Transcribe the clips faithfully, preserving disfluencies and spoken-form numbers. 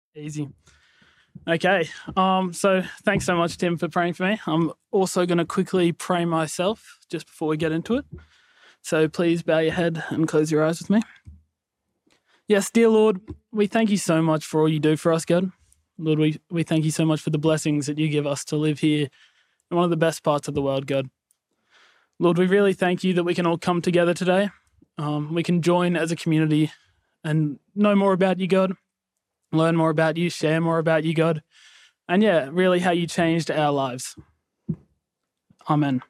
Easy. Okay. Um, so thanks so much, Tim, for praying for me. I'm also going to quickly pray myself just before we get into it. So please bow your head and close your eyes with me. Yes, dear Lord, we thank you so much for all you do for us, God. Lord, we, we thank you so much for the blessings that you give us to live here in one of the best parts of the world, God. Lord, we really thank you that we can all come together today. Um, we can join as a community and know more about you, God. Learn more about you, share more about you, God. And yeah, really how you changed our lives. Amen.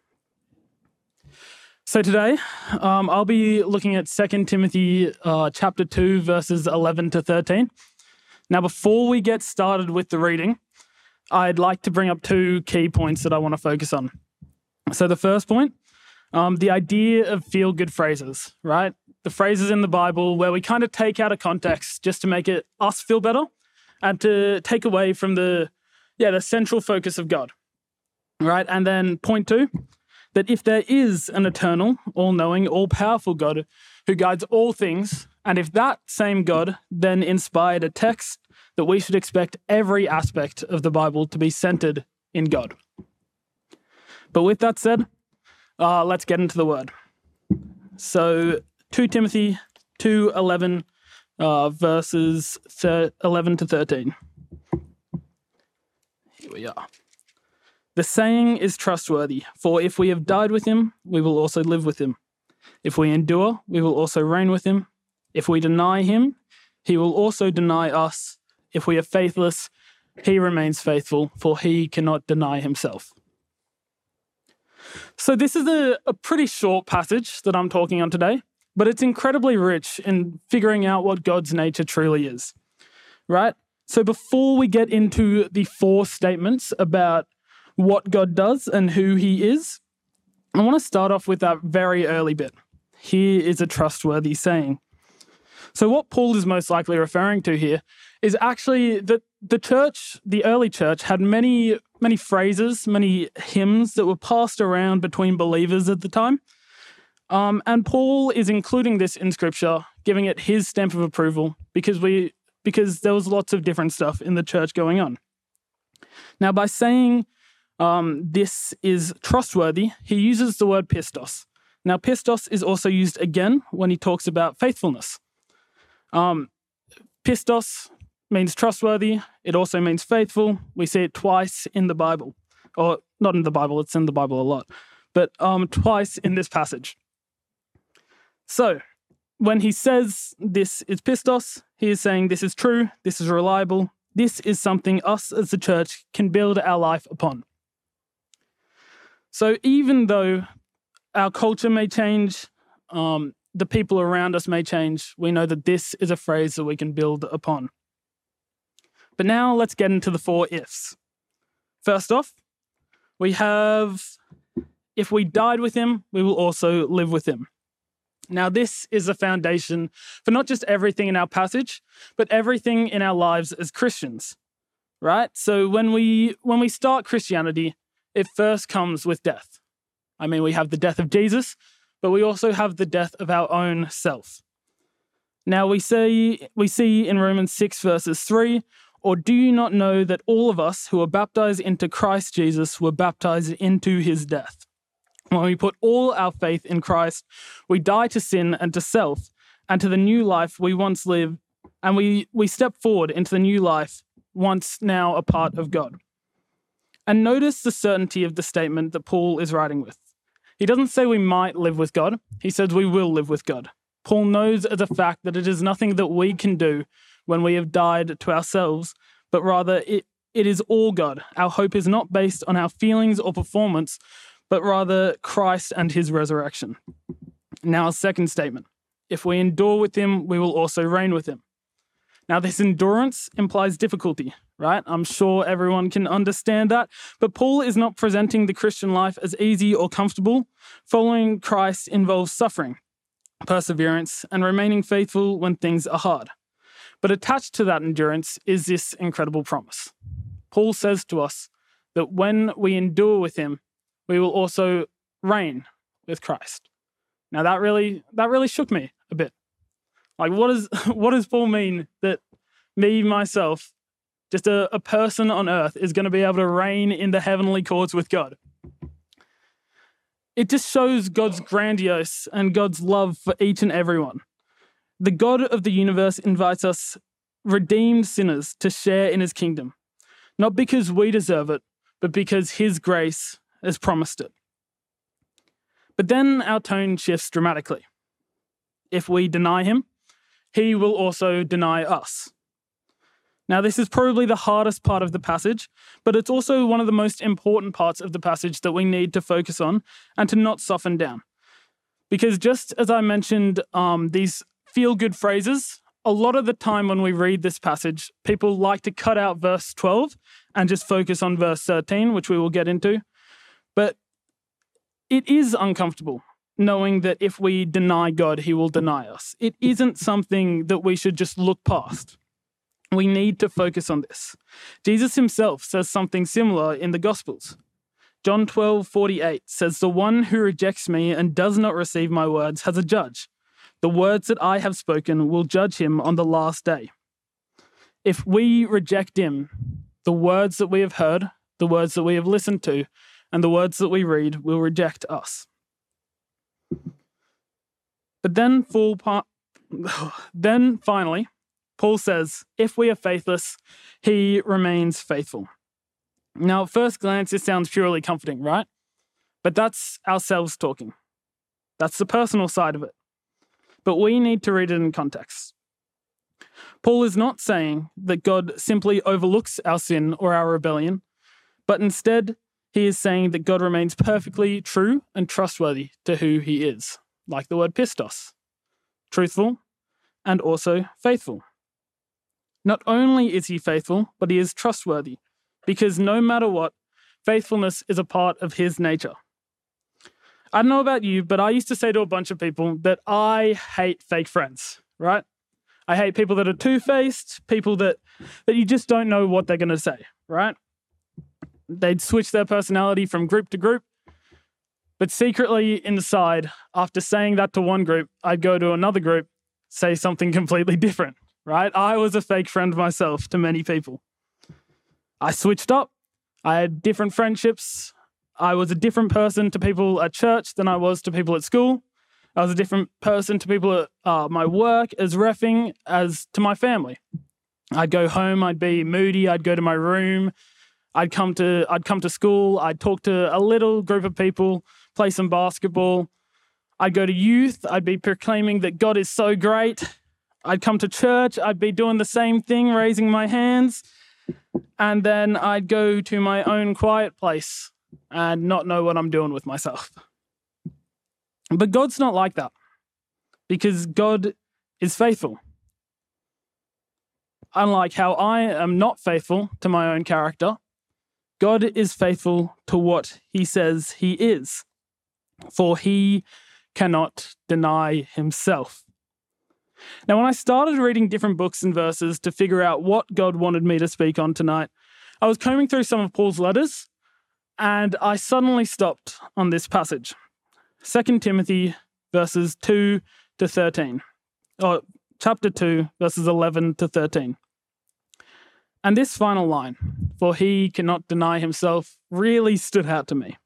So today, um, I'll be looking at Second Timothy uh, chapter two, verses eleven to thirteen. Now, before we get started with the reading, I'd like to bring up two key points that I want to focus on. So the first point, um, the idea of feel-good phrases, right? The phrases in the Bible where we kind of take out of context just to make it us feel better and to take away from the, yeah, the central focus of God, right? And then point two, that if there is an eternal, all-knowing, all-powerful God who guides all things, and if that same God then inspired a text, that we should expect every aspect of the Bible to be centered in God. But with that said, uh, let's get into the word. So Second Timothy two eleven, uh, verses eleven to thirteen. Here we are. The saying is trustworthy, for if we have died with him, we will also live with him. If we endure, we will also reign with him. If we deny him, he will also deny us. If we are faithless, he remains faithful, for he cannot deny himself. So this is a, a pretty short passage that I'm talking on today, but it's incredibly rich in figuring out what God's nature truly is, right? So before we get into the four statements about what God does and who he is, I want to start off with that very early bit. Here is a trustworthy saying. So what Paul is most likely referring to here is actually that the church, the early church, had many, many phrases, many hymns that were passed around between believers at the time. Um, and Paul is including this in Scripture, giving it his stamp of approval because we because there was lots of different stuff in the church going on. Now, by saying um, this is trustworthy, he uses the word pistos. Now, pistos is also used again when he talks about faithfulness. Um, pistos means trustworthy. It also means faithful. We see it twice in the Bible. Or not in the Bible, it's in the Bible a lot. But um, twice in this passage. So, when he says this is pistos, he is saying this is true, this is reliable, this is something us as the church can build our life upon. So even though our culture may change, um, the people around us may change, we know that this is a phrase that we can build upon. But now let's get into the four ifs. First off, we have, if we died with him, we will also live with him. Now, this is a foundation for not just everything in our passage, but everything in our lives as Christians, right? So when we when we start Christianity, it first comes with death. I mean, we have the death of Jesus, but we also have the death of our own self. Now, we see, we see in Romans six, verses three, or do you not know that all of us who are baptized into Christ Jesus were baptized into his death? When we put all our faith in Christ, we die to sin and to self, and to the new life we once lived, and we, we step forward into the new life, once now a part of God. And notice the certainty of the statement that Paul is writing with. He doesn't say we might live with God, he says we will live with God. Paul knows as a fact that it is nothing that we can do when we have died to ourselves, but rather it, it is all God. Our hope is not based on our feelings or performance, but rather Christ and his resurrection. Now, a second statement. If we endure with him, we will also reign with him. Now, this endurance implies difficulty, right? I'm sure everyone can understand that, but Paul is not presenting the Christian life as easy or comfortable. Following Christ involves suffering, perseverance, and remaining faithful when things are hard. But attached to that endurance is this incredible promise. Paul says to us that when we endure with him, we will also reign with Christ. Now that really that really shook me a bit. Like, what does what does Paul mean that me, myself, just a, a person on earth, is going to be able to reign in the heavenly courts with God. It just shows God's grandiose and God's love for each and everyone. The God of the universe invites us, redeemed sinners, to share in his kingdom, not because we deserve it, but because his grace has promised it. But then our tone shifts dramatically. If we deny him, he will also deny us. Now, this is probably the hardest part of the passage, but it's also one of the most important parts of the passage that we need to focus on and to not soften down. Because just as I mentioned, um, these feel-good phrases, a lot of the time when we read this passage, people like to cut out verse twelve and just focus on verse thirteen, which we will get into. But it is uncomfortable knowing that if we deny God, he will deny us. It isn't something that we should just look past. We need to focus on this. Jesus himself says something similar in the Gospels. John twelve forty-eight says, "The one who rejects me and does not receive my words has a judge. The words that I have spoken will judge him on the last day." If we reject him, the words that we have heard, the words that we have listened to, and the words that we read will reject us. But then, full part, then finally, Paul says, if we are faithless, he remains faithful. Now, at first glance, this sounds purely comforting, right? But that's ourselves talking. That's the personal side of it. But we need to read it in context. Paul is not saying that God simply overlooks our sin or our rebellion, but instead, he is saying that God remains perfectly true and trustworthy to who he is, like the word pistos, truthful and also faithful. Not only is he faithful, but he is trustworthy, because no matter what, faithfulness is a part of his nature. I don't know about you, but I used to say to a bunch of people that I hate fake friends, right? I hate people that are two-faced, people that, that you just don't know what they're going to say, right? They'd switch their personality from group to group, but secretly inside, after saying that to one group, I'd go to another group, say something completely different, right? I was a fake friend myself to many people. I switched up. I had different friendships. I was a different person to people at church than I was to people at school. I was a different person to people at uh, my work as reffing as to my family. I'd go home, I'd be moody, I'd go to my room, I'd come to I'd come to school, I'd talk to a little group of people, play some basketball. I'd go to youth, I'd be proclaiming that God is so great. I'd come to church, I'd be doing the same thing, raising my hands, and then I'd go to my own quiet place and not know what I'm doing with myself. But God's not like that, because God is faithful. Unlike how I am not faithful to my own character, God is faithful to what he says he is, for he cannot deny himself. Now, when I started reading different books and verses to figure out what God wanted me to speak on tonight, I was combing through some of Paul's letters, and I suddenly stopped on this passage. Second Timothy verses two to thirteen, or chapter two, verses eleven to thirteen. And this final line, "For he cannot deny himself," really stood out to me.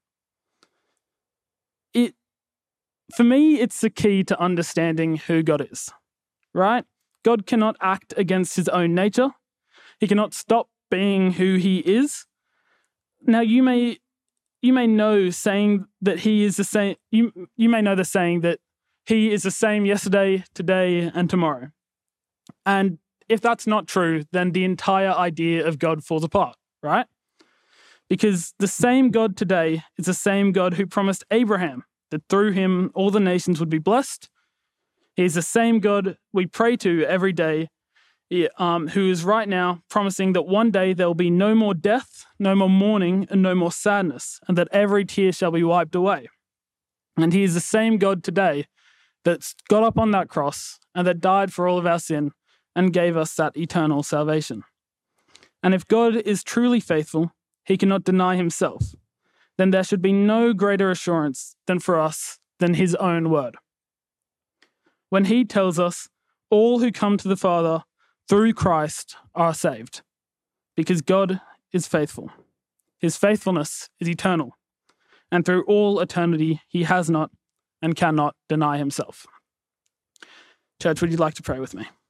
It, for me, it's the key to understanding who God is, right? God cannot act against his own nature. He cannot stop being who he is. Now, you may you may know saying that he is the same. You you may know the saying that he is the same yesterday, today, and tomorrow. And if that's not true, then the entire idea of God falls apart, right? Because the same God today is the same God who promised Abraham that through him all the nations would be blessed. He is the same God we pray to every day, um, who is right now promising that one day there will be no more death, no more mourning, and no more sadness, and that every tear shall be wiped away. And he is the same God today that got up on that cross and that died for all of our sin and gave us that eternal salvation. And if God is truly faithful, he cannot deny himself, then there should be no greater assurance than for us than his own word. When he tells us all who come to the Father through Christ are saved. because God is faithful. His faithfulness is eternal, and through all eternity, he has not and cannot deny himself. Church, would you like to pray with me?